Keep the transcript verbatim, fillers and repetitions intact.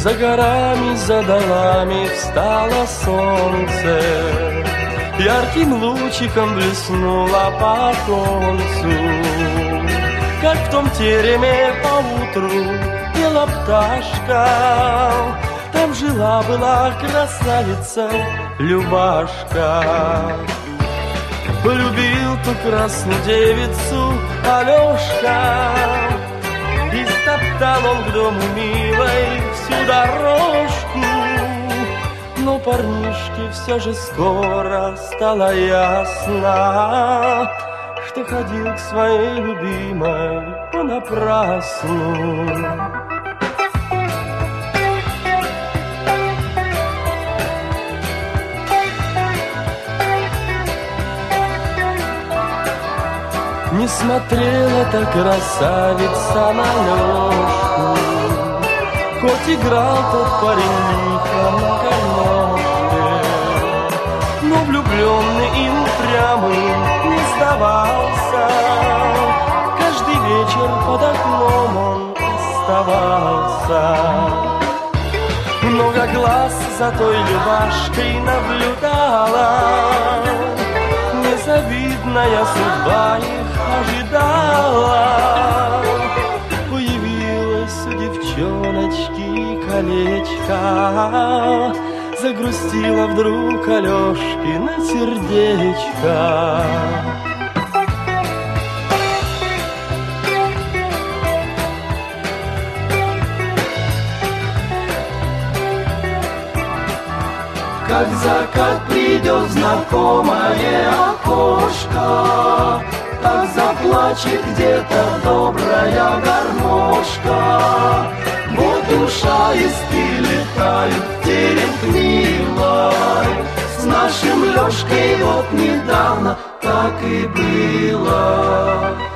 За горами, за долами встало солнце, ярким лучиком блеснуло по оконцу. Как в том тереме поутру пела пташка, там жила-была красавица Любашка. Полюбил ту красную девицу Алешка, и стоптал он к дому милой всю дорожку. Но парнишке все же скоро стало ясно, что ходил к своей любимой понапрасну. Не смотрела та красавица на Лёшку, хоть играл тот парень лихо на гармошке, но влюбленный и упрямый не сдавался. Каждый вечер под окном он оставался. Много глаз за той Любашкой наблюдала, незавидная судьба их ожидала. Появилось у девчоночки колечко, загрустила вдруг Алешкино сердечко. Как закат придет в знакомое окошко, так заплачет где-то добрая гармошка. Вот душа из летают в терем к милой, с нашим Лешкой вот недавно так и было.